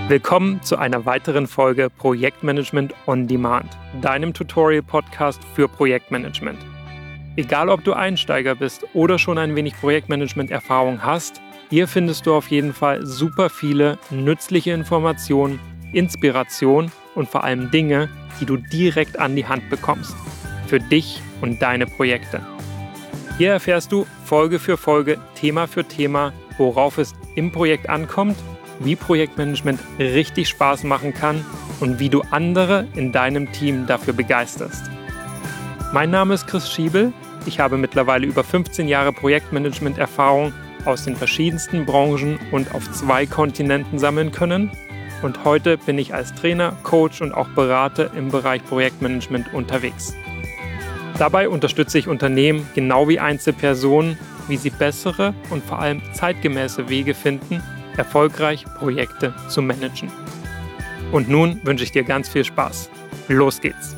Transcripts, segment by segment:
Willkommen zu einer weiteren Folge Projektmanagement on Demand, deinem Tutorial-Podcast für Projektmanagement. Egal, ob du Einsteiger bist oder schon ein wenig Projektmanagement-Erfahrung hast, hier findest du auf jeden Fall super viele nützliche Informationen, Inspiration und vor allem Dinge, die du direkt an die Hand bekommst. Für dich und deine Projekte. Hier erfährst du Folge für Folge, Thema für Thema, worauf es im Projekt ankommt, wie Projektmanagement richtig Spaß machen kann und wie du andere in deinem Team dafür begeisterst. Mein Name ist Chris Schiebel. Ich habe mittlerweile über 15 Jahre Projektmanagement-Erfahrung aus den verschiedensten Branchen und auf 2 Kontinenten sammeln können. Und heute bin ich als Trainer, Coach und auch Berater im Bereich Projektmanagement unterwegs. Dabei unterstütze ich Unternehmen genau wie Einzelpersonen, wie sie bessere und vor allem zeitgemäße Wege finden, erfolgreich Projekte zu managen. Und nun wünsche ich dir ganz viel Spaß. Los geht's!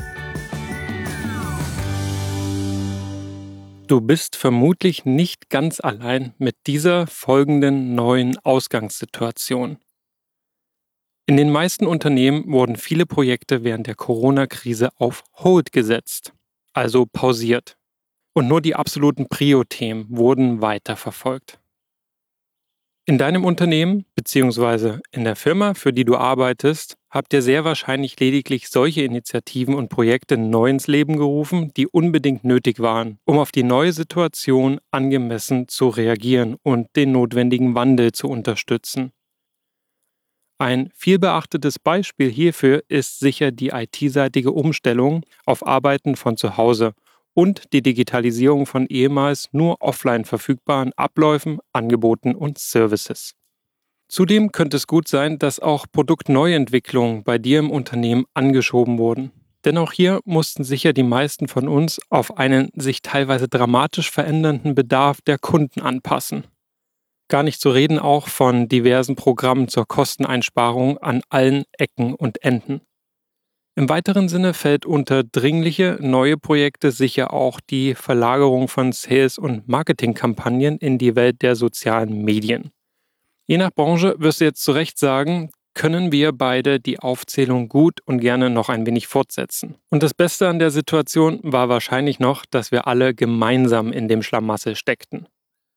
Du bist vermutlich nicht ganz allein mit dieser folgenden neuen Ausgangssituation. In den meisten Unternehmen wurden viele Projekte während der Corona-Krise auf Hold gesetzt, also pausiert. Und nur die absoluten Prio-Themen wurden weiterverfolgt. In deinem Unternehmen bzw. in der Firma, für die du arbeitest, habt ihr sehr wahrscheinlich lediglich solche Initiativen und Projekte neu ins Leben gerufen, die unbedingt nötig waren, um auf die neue Situation angemessen zu reagieren und den notwendigen Wandel zu unterstützen. Ein vielbeachtetes Beispiel hierfür ist sicher die IT-seitige Umstellung auf Arbeiten von zu Hause und die Digitalisierung von ehemals nur offline verfügbaren Abläufen, Angeboten und Services. Zudem könnte es gut sein, dass auch Produktneuentwicklungen bei dir im Unternehmen angeschoben wurden. Denn auch hier mussten sicher die meisten von uns auf einen sich teilweise dramatisch verändernden Bedarf der Kunden anpassen. Gar nicht zu reden auch von diversen Programmen zur Kosteneinsparung an allen Ecken und Enden. Im weiteren Sinne fällt unter dringliche neue Projekte sicher auch die Verlagerung von Sales- und Marketingkampagnen in die Welt der sozialen Medien. Je nach Branche wirst du jetzt zu Recht sagen, können wir beide die Aufzählung gut und gerne noch ein wenig fortsetzen. Und das Beste an der Situation war wahrscheinlich noch, dass wir alle gemeinsam in dem Schlamassel steckten.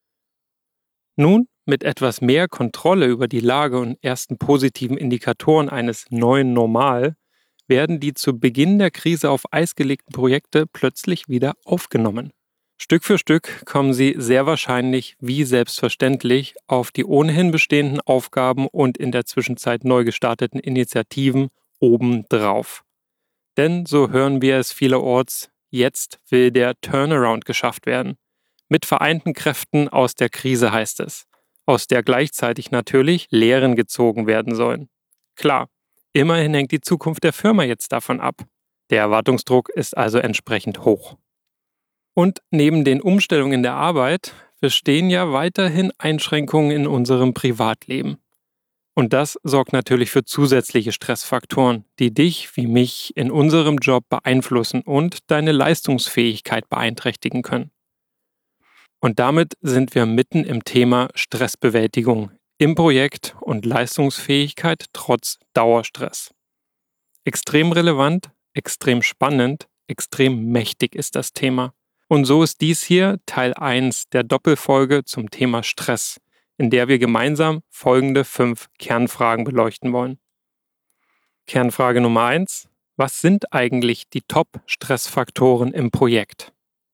Nun, mit etwas mehr Kontrolle über die Lage und ersten positiven Indikatoren eines neuen Normal, werden die zu Beginn der Krise auf Eis gelegten Projekte plötzlich wieder aufgenommen. Stück für Stück kommen sie sehr wahrscheinlich wie selbstverständlich auf die ohnehin bestehenden Aufgaben und in der Zwischenzeit neu gestarteten Initiativen obendrauf. Denn, so hören wir es vielerorts, jetzt will der Turnaround geschafft werden. Mit vereinten Kräften aus der Krise heißt es, aus der gleichzeitig natürlich Lehren gezogen werden sollen. Klar. Immerhin hängt die Zukunft der Firma jetzt davon ab. Der Erwartungsdruck ist also entsprechend hoch. Und neben den Umstellungen in der Arbeit bestehen ja weiterhin Einschränkungen in unserem Privatleben. Und das sorgt natürlich für zusätzliche Stressfaktoren, die dich wie mich in unserem Job beeinflussen und deine Leistungsfähigkeit beeinträchtigen können. Und damit sind wir mitten im Thema Stressbewältigung im Projekt und Leistungsfähigkeit trotz Dauerstress. Extrem relevant, extrem spannend, extrem mächtig ist das Thema. Und so ist dies hier Teil 1 der Doppelfolge zum Thema Stress, in der wir gemeinsam folgende 5 Kernfragen beleuchten wollen. Kernfrage Nummer 1: Was sind eigentlich die Top-Stressfaktoren im Projekt?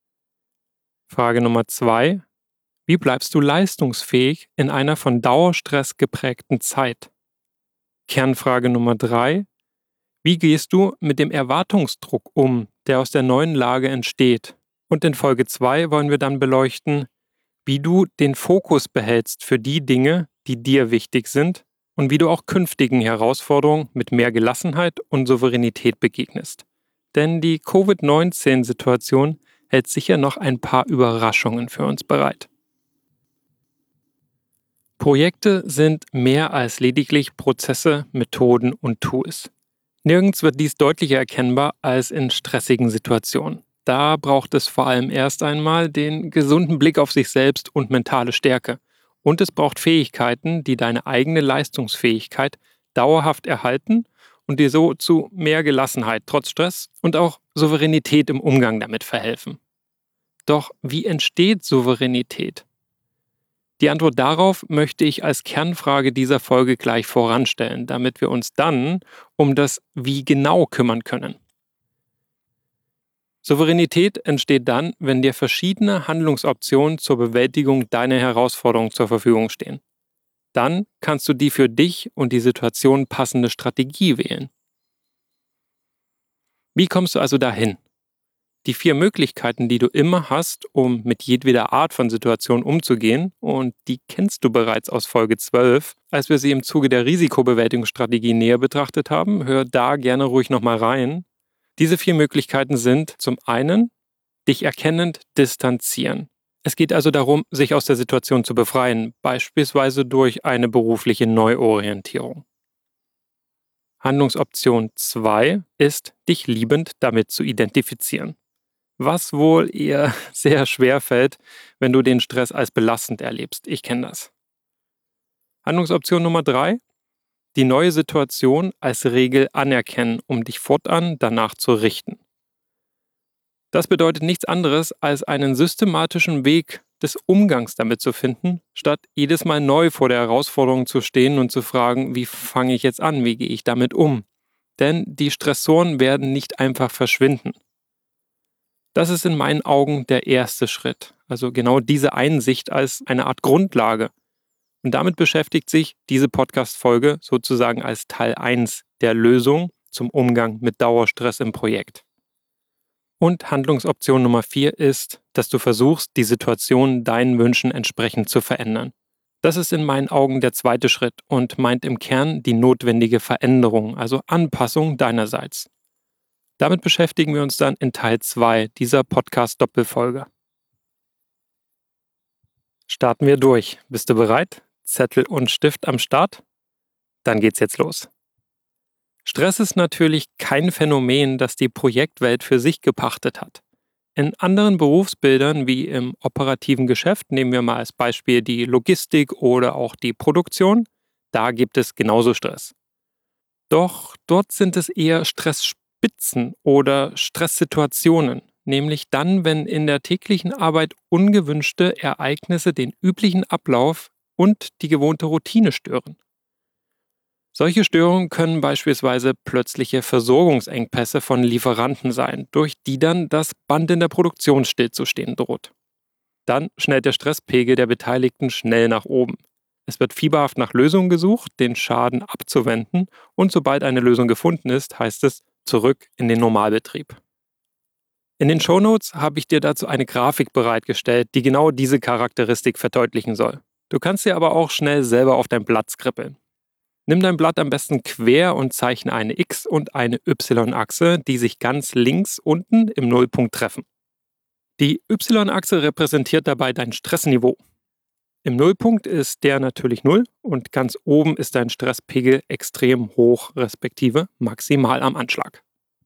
Frage Nummer 2: Wie bleibst du leistungsfähig in einer von Dauerstress geprägten Zeit? Kernfrage Nummer 3: Wie gehst du mit dem Erwartungsdruck um, der aus der neuen Lage entsteht? Und in Folge 2 wollen wir dann beleuchten, wie du den Fokus behältst für die Dinge, die dir wichtig sind und wie du auch künftigen Herausforderungen mit mehr Gelassenheit und Souveränität begegnest. Denn die Covid-19-Situation hält sicher noch ein paar Überraschungen für uns bereit. Projekte sind mehr als lediglich Prozesse, Methoden und Tools. Nirgends wird dies deutlicher erkennbar als in stressigen Situationen. Da braucht es vor allem erst einmal den gesunden Blick auf sich selbst und mentale Stärke. Und es braucht Fähigkeiten, die deine eigene Leistungsfähigkeit dauerhaft erhalten und dir so zu mehr Gelassenheit trotz Stress und auch Souveränität im Umgang damit verhelfen. Doch wie entsteht Souveränität? Die Antwort darauf möchte ich als Kernfrage dieser Folge gleich voranstellen, damit wir uns dann um das Wie genau kümmern können. Souveränität entsteht dann, wenn dir verschiedene Handlungsoptionen zur Bewältigung deiner Herausforderungen zur Verfügung stehen. Dann kannst du die für dich und die Situation passende Strategie wählen. Wie kommst du also dahin? Die 4 Möglichkeiten, die du immer hast, um mit jedweder Art von Situation umzugehen, und die kennst du bereits aus Folge 12, als wir sie im Zuge der Risikobewältigungsstrategie näher betrachtet haben. Hör da gerne ruhig nochmal rein. Diese 4 Möglichkeiten sind zum einen, dich erkennend distanzieren. Es geht also darum, sich aus der Situation zu befreien, beispielsweise durch eine berufliche Neuorientierung. Handlungsoption 2 ist, dich liebend damit zu identifizieren. Was wohl eher sehr schwer fällt, wenn du den Stress als belastend erlebst. Ich kenne das. Handlungsoption Nummer 3, die neue Situation als Regel anerkennen, um dich fortan danach zu richten. Das bedeutet nichts anderes, als einen systematischen Weg des Umgangs damit zu finden, statt jedes Mal neu vor der Herausforderung zu stehen und zu fragen, wie fange ich jetzt an, wie gehe ich damit um? Denn die Stressoren werden nicht einfach verschwinden. Das ist in meinen Augen der erste Schritt, also genau diese Einsicht als eine Art Grundlage. Und damit beschäftigt sich diese Podcast-Folge sozusagen als Teil 1 der Lösung zum Umgang mit Dauerstress im Projekt. Und Handlungsoption Nummer 4 ist, dass du versuchst, die Situation deinen Wünschen entsprechend zu verändern. Das ist in meinen Augen der zweite Schritt und meint im Kern die notwendige Veränderung, also Anpassung deinerseits. Damit beschäftigen wir uns dann in Teil 2 dieser Podcast-Doppelfolge. Starten wir durch. Bist du bereit? Zettel und Stift am Start? Dann geht's jetzt los. Stress ist natürlich kein Phänomen, das die Projektwelt für sich gepachtet hat. In anderen Berufsbildern wie im operativen Geschäft, nehmen wir mal als Beispiel die Logistik oder auch die Produktion, da gibt es genauso Stress. Doch dort sind es eher Stressspitzen oder Stresssituationen, nämlich dann, wenn in der täglichen Arbeit ungewünschte Ereignisse den üblichen Ablauf und die gewohnte Routine stören. Solche Störungen können beispielsweise plötzliche Versorgungsengpässe von Lieferanten sein, durch die dann das Band in der Produktion stillzustehen droht. Dann schnellt der Stresspegel der Beteiligten schnell nach oben. Es wird fieberhaft nach Lösungen gesucht, den Schaden abzuwenden, und sobald eine Lösung gefunden ist, heißt es zurück in den Normalbetrieb. In den Shownotes habe ich dir dazu eine Grafik bereitgestellt, die genau diese Charakteristik verdeutlichen soll. Du kannst sie aber auch schnell selber auf dein Blatt skribbeln. Nimm dein Blatt am besten quer und zeichne eine X- und eine Y-Achse, die sich ganz links unten im Nullpunkt treffen. Die Y-Achse repräsentiert dabei dein Stressniveau. Im Nullpunkt ist der natürlich 0 und ganz oben ist dein Stresspegel extrem hoch, respektive maximal am Anschlag.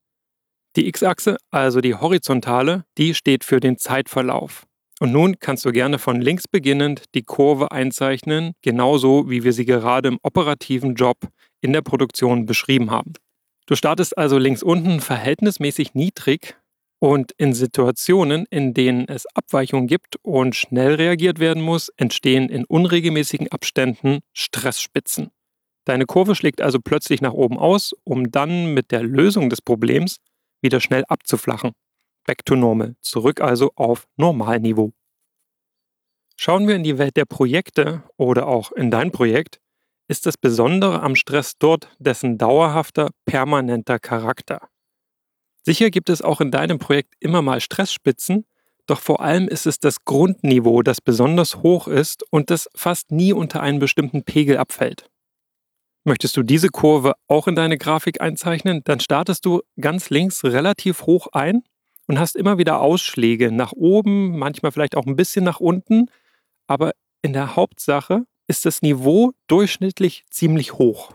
Die X-Achse, also die horizontale, die steht für den Zeitverlauf. Und nun kannst du gerne von links beginnend die Kurve einzeichnen, genauso wie wir sie gerade im operativen Job in der Produktion beschrieben haben. Du startest also links unten verhältnismäßig niedrig und in Situationen, in denen es Abweichungen gibt und schnell reagiert werden muss, entstehen in unregelmäßigen Abständen Stressspitzen. Deine Kurve schlägt also plötzlich nach oben aus, um dann mit der Lösung des Problems wieder schnell abzuflachen. Back to normal, zurück also auf Normalniveau. Schauen wir in die Welt der Projekte oder auch in dein Projekt, ist das Besondere am Stress dort dessen dauerhafter, permanenter Charakter. Sicher gibt es auch in deinem Projekt immer mal Stressspitzen, doch vor allem ist es das Grundniveau, das besonders hoch ist und das fast nie unter einen bestimmten Pegel abfällt. Möchtest du diese Kurve auch in deine Grafik einzeichnen, dann startest du ganz links relativ hoch ein und hast immer wieder Ausschläge nach oben, manchmal vielleicht auch ein bisschen nach unten, aber in der Hauptsache ist das Niveau durchschnittlich ziemlich hoch.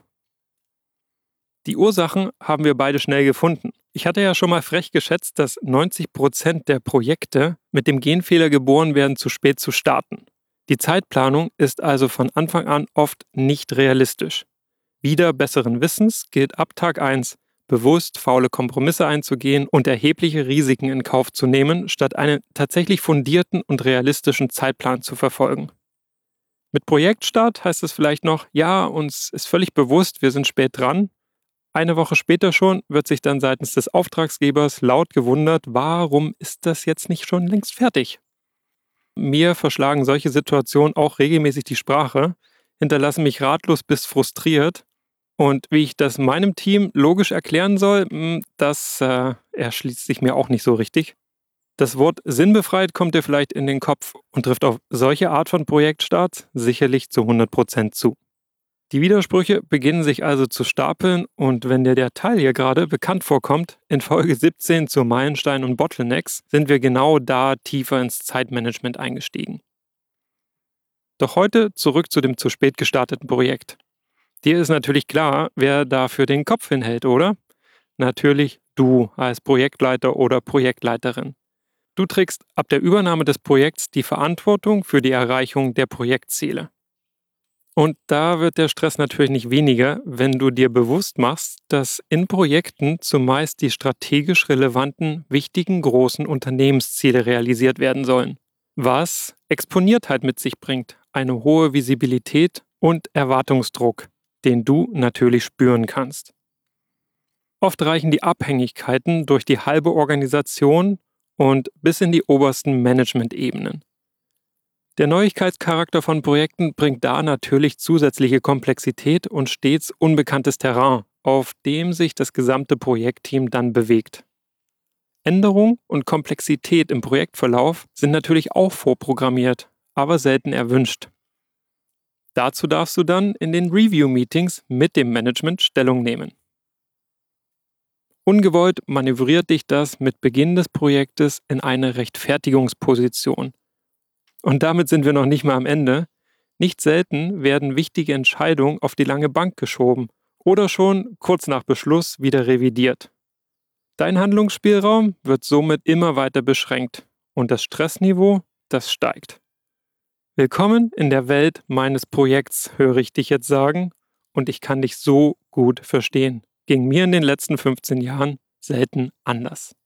Die Ursachen haben wir beide schnell gefunden. Ich hatte ja schon mal frech geschätzt, dass 90% der Projekte mit dem Genfehler geboren werden, zu spät zu starten. Die Zeitplanung ist also von Anfang an oft nicht realistisch. Wieder besseren Wissens gilt ab Tag 1, bewusst faule Kompromisse einzugehen und erhebliche Risiken in Kauf zu nehmen, statt einen tatsächlich fundierten und realistischen Zeitplan zu verfolgen. Mit Projektstart heißt es vielleicht noch, ja, uns ist völlig bewusst, wir sind spät dran. Eine Woche später schon wird sich dann seitens des Auftragsgebers laut gewundert, warum ist das jetzt nicht schon längst fertig? Mir verschlagen solche Situationen auch regelmäßig die Sprache, hinterlassen mich ratlos bis frustriert. Und wie ich das meinem Team logisch erklären soll, das erschließt sich mir auch nicht so richtig. Das Wort sinnbefreit kommt dir vielleicht in den Kopf und trifft auf solche Art von Projektstarts sicherlich zu 100% zu. Die Widersprüche beginnen sich also zu stapeln und wenn dir der Teil hier gerade bekannt vorkommt, in Folge 17 zu Meilensteinen und Bottlenecks sind wir genau da tiefer ins Zeitmanagement eingestiegen. Doch heute zurück zu dem zu spät gestarteten Projekt. Dir ist natürlich klar, wer dafür den Kopf hinhält, oder? Natürlich du als Projektleiter oder Projektleiterin. Du trägst ab der Übernahme des Projekts die Verantwortung für die Erreichung der Projektziele. Und da wird der Stress natürlich nicht weniger, wenn du dir bewusst machst, dass in Projekten zumeist die strategisch relevanten, wichtigen, großen Unternehmensziele realisiert werden sollen. Was Exponiertheit mit sich bringt, eine hohe Visibilität und Erwartungsdruck, den du natürlich spüren kannst. Oft reichen die Abhängigkeiten durch die halbe Organisation und bis in die obersten Management-Ebenen. Der Neuigkeitscharakter von Projekten bringt da natürlich zusätzliche Komplexität und stets unbekanntes Terrain, auf dem sich das gesamte Projektteam dann bewegt. Änderung und Komplexität im Projektverlauf sind natürlich auch vorprogrammiert, aber selten erwünscht. Dazu darfst du dann in den Review-Meetings mit dem Management Stellung nehmen. Ungewollt manövriert dich das mit Beginn des Projektes in eine Rechtfertigungsposition. Und damit sind wir noch nicht mal am Ende. Nicht selten werden wichtige Entscheidungen auf die lange Bank geschoben oder schon kurz nach Beschluss wieder revidiert. Dein Handlungsspielraum wird somit immer weiter beschränkt und das Stressniveau, das steigt. Willkommen in der Welt meines Projekts, höre ich dich jetzt sagen, und ich kann dich so gut verstehen. Ging mir in den letzten 15 Jahren selten anders.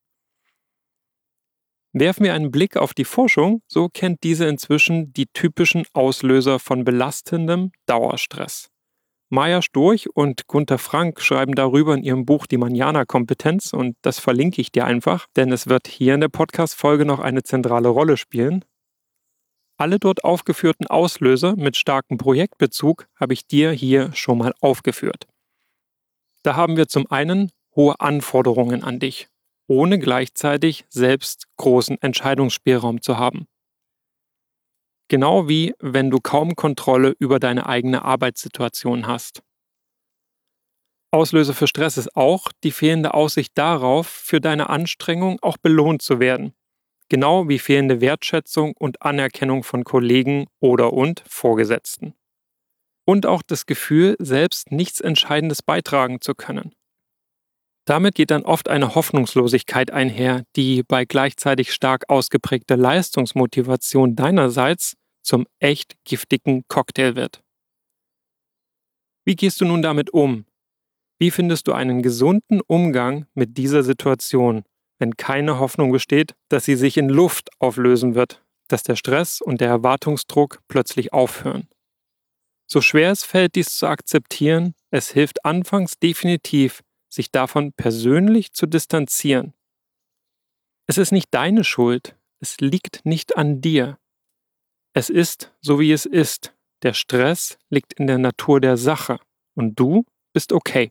Werfen wir einen Blick auf die Forschung, so kennt diese inzwischen die typischen Auslöser von belastendem Dauerstress. Maja Storch und Gunther Frank schreiben darüber in ihrem Buch Die Manjana-Kompetenz und das verlinke ich dir einfach, denn es wird hier in der Podcast-Folge noch eine zentrale Rolle spielen. Alle dort aufgeführten Auslöser mit starkem Projektbezug habe ich dir hier schon mal aufgeführt. Da haben wir zum einen hohe Anforderungen an dich, ohne gleichzeitig selbst großen Entscheidungsspielraum zu haben. Genau wie wenn du kaum Kontrolle über deine eigene Arbeitssituation hast. Auslöser für Stress ist auch die fehlende Aussicht darauf, für deine Anstrengung auch belohnt zu werden. Genau wie fehlende Wertschätzung und Anerkennung von Kollegen und Vorgesetzten. Und auch das Gefühl, selbst nichts Entscheidendes beitragen zu können. Damit geht dann oft eine Hoffnungslosigkeit einher, die bei gleichzeitig stark ausgeprägter Leistungsmotivation deinerseits zum echt giftigen Cocktail wird. Wie gehst du nun damit um? Wie findest du einen gesunden Umgang mit dieser Situation, wenn keine Hoffnung besteht, dass sie sich in Luft auflösen wird, dass der Stress und der Erwartungsdruck plötzlich aufhören? So schwer es fällt, dies zu akzeptieren, es hilft anfangs definitiv, sich davon persönlich zu distanzieren. Es ist nicht deine Schuld, es liegt nicht an dir. Es ist, so wie es ist. Der Stress liegt in der Natur der Sache und du bist okay.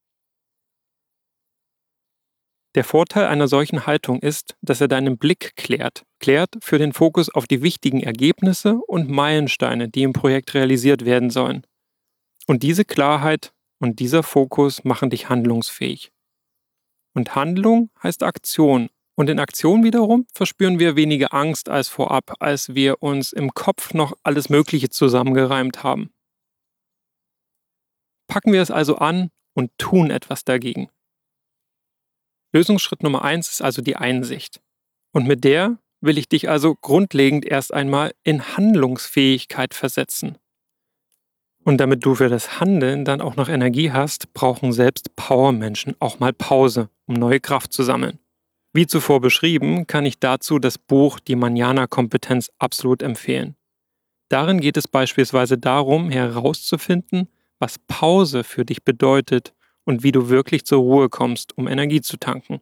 Der Vorteil einer solchen Haltung ist, dass er deinen Blick klärt für den Fokus auf die wichtigen Ergebnisse und Meilensteine, die im Projekt realisiert werden sollen. Und diese Klarheit und dieser Fokus machen dich handlungsfähig. Und Handlung heißt Aktion. Und in Aktion wiederum verspüren wir weniger Angst als vorab, als wir uns im Kopf noch alles Mögliche zusammengereimt haben. Packen wir es also an und tun etwas dagegen. Lösungsschritt Nummer 1 ist also die Einsicht. Und mit der will ich dich also grundlegend erst einmal in Handlungsfähigkeit versetzen. Und damit du für das Handeln dann auch noch Energie hast, brauchen selbst Powermenschen auch mal Pause, um neue Kraft zu sammeln. Wie zuvor beschrieben, kann ich dazu das Buch Die Manana-Kompetenz absolut empfehlen. Darin geht es beispielsweise darum, herauszufinden, was Pause für dich bedeutet und wie du wirklich zur Ruhe kommst, um Energie zu tanken.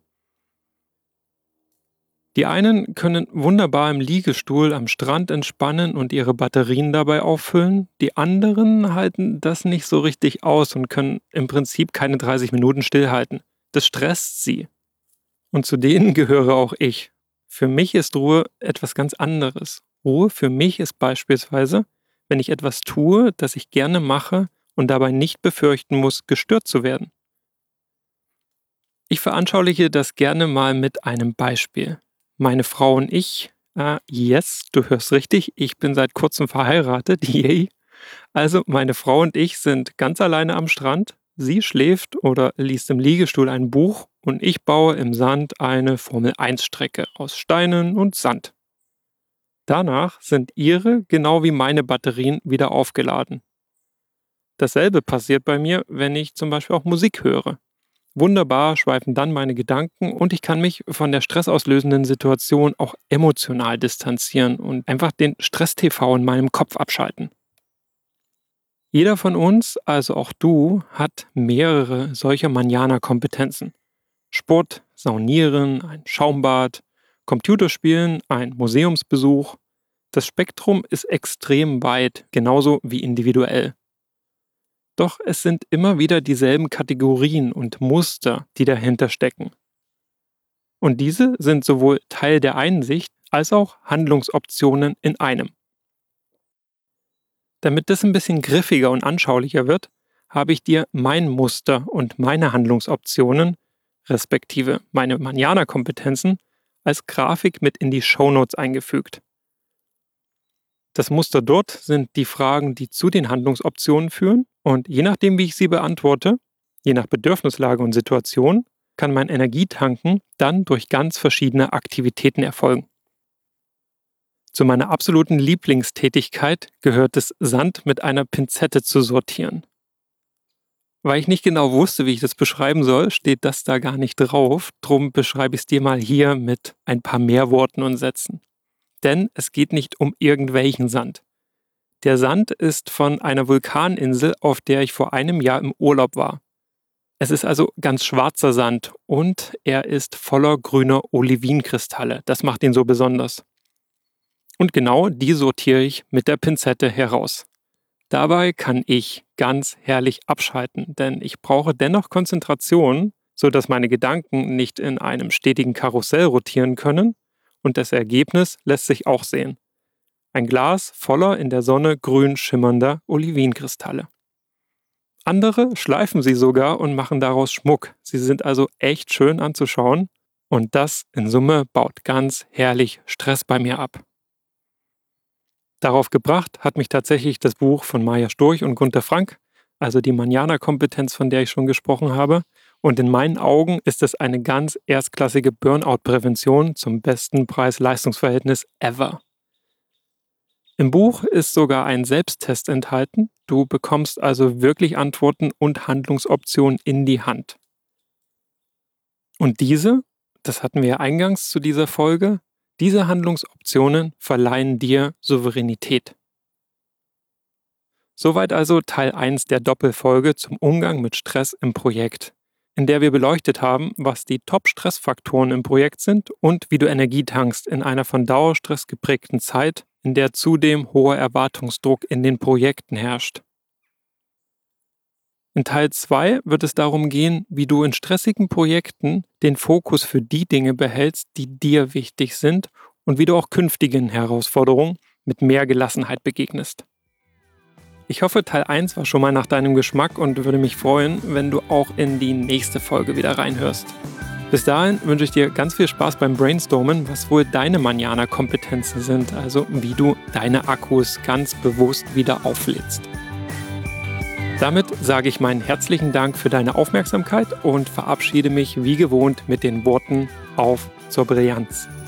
Die einen können wunderbar im Liegestuhl am Strand entspannen und ihre Batterien dabei auffüllen, die anderen halten das nicht so richtig aus und können im Prinzip keine 30 Minuten stillhalten. Das stresst sie. Und zu denen gehöre auch ich. Für mich ist Ruhe etwas ganz anderes. Ruhe für mich ist beispielsweise, wenn ich etwas tue, das ich gerne mache und dabei nicht befürchten muss, gestört zu werden. Ich veranschauliche das gerne mal mit einem Beispiel. Meine Frau und ich, yes, du hörst richtig, ich bin seit kurzem verheiratet, yay. Also meine Frau und ich sind ganz alleine am Strand, sie schläft oder liest im Liegestuhl ein Buch und ich baue im Sand eine Formel-1-Strecke aus Steinen und Sand. Danach sind ihre, genau wie meine Batterien, wieder aufgeladen. Dasselbe passiert bei mir, wenn ich zum Beispiel auch Musik höre. Wunderbar schweifen dann meine Gedanken und ich kann mich von der stressauslösenden Situation auch emotional distanzieren und einfach den Stress-TV in meinem Kopf abschalten. Jeder von uns, also auch du, hat mehrere solcher Manana-Kompetenzen. Sport, Saunieren, ein Schaumbad, Computerspielen, ein Museumsbesuch. Das Spektrum ist extrem weit, genauso wie individuell. Doch es sind immer wieder dieselben Kategorien und Muster, die dahinter stecken. Und diese sind sowohl Teil der Einsicht als auch Handlungsoptionen in einem. Damit das ein bisschen griffiger und anschaulicher wird, habe ich dir mein Muster und meine Handlungsoptionen, respektive meine Manana-Kompetenzen, als Grafik mit in die Shownotes eingefügt. Das Muster dort sind die Fragen, die zu den Handlungsoptionen führen und je nachdem, wie ich sie beantworte, je nach Bedürfnislage und Situation, kann mein Energietanken dann durch ganz verschiedene Aktivitäten erfolgen. Zu meiner absoluten Lieblingstätigkeit gehört es, Sand mit einer Pinzette zu sortieren. Weil ich nicht genau wusste, wie ich das beschreiben soll, steht das da gar nicht drauf, drum beschreibe ich es dir mal hier mit ein paar mehr Worten und Sätzen. Denn es geht nicht um irgendwelchen Sand. Der Sand ist von einer Vulkaninsel, auf der ich vor einem Jahr im Urlaub war. Es ist also ganz schwarzer Sand und er ist voller grüner Olivinkristalle. Das macht ihn so besonders. Und genau die sortiere ich mit der Pinzette heraus. Dabei kann ich ganz herrlich abschalten, denn ich brauche dennoch Konzentration, sodass meine Gedanken nicht in einem stetigen Karussell rotieren können. Und das Ergebnis lässt sich auch sehen. Ein Glas voller in der Sonne grün schimmernder Olivinkristalle. Andere schleifen sie sogar und machen daraus Schmuck. Sie sind also echt schön anzuschauen und das in Summe baut ganz herrlich Stress bei mir ab. Darauf gebracht hat mich tatsächlich das Buch von Maja Storch und Gunther Frank, also die Manana-Kompetenz, von der ich schon gesprochen habe. Und in meinen Augen ist es eine ganz erstklassige Burnout-Prävention zum besten Preis-Leistungs-Verhältnis ever. Im Buch ist sogar ein Selbsttest enthalten. Du bekommst also wirklich Antworten und Handlungsoptionen in die Hand. Und diese, das hatten wir ja eingangs zu dieser Folge, diese Handlungsoptionen verleihen dir Souveränität. Soweit also Teil 1 der Doppelfolge zum Umgang mit Stress im Projekt, in der wir beleuchtet haben, was die Top-Stressfaktoren im Projekt sind und wie du Energie tankst in einer von Dauerstress geprägten Zeit, in der zudem hoher Erwartungsdruck in den Projekten herrscht. In Teil 2 wird es darum gehen, wie du in stressigen Projekten den Fokus für die Dinge behältst, die dir wichtig sind und wie du auch künftigen Herausforderungen mit mehr Gelassenheit begegnest. Ich hoffe, Teil 1 war schon mal nach deinem Geschmack und würde mich freuen, wenn du auch in die nächste Folge wieder reinhörst. Bis dahin wünsche ich dir ganz viel Spaß beim Brainstormen, was wohl deine Manana-Kompetenzen sind, also wie du deine Akkus ganz bewusst wieder auflädst. Damit sage ich meinen herzlichen Dank für deine Aufmerksamkeit und verabschiede mich wie gewohnt mit den Worten auf zur Brillanz.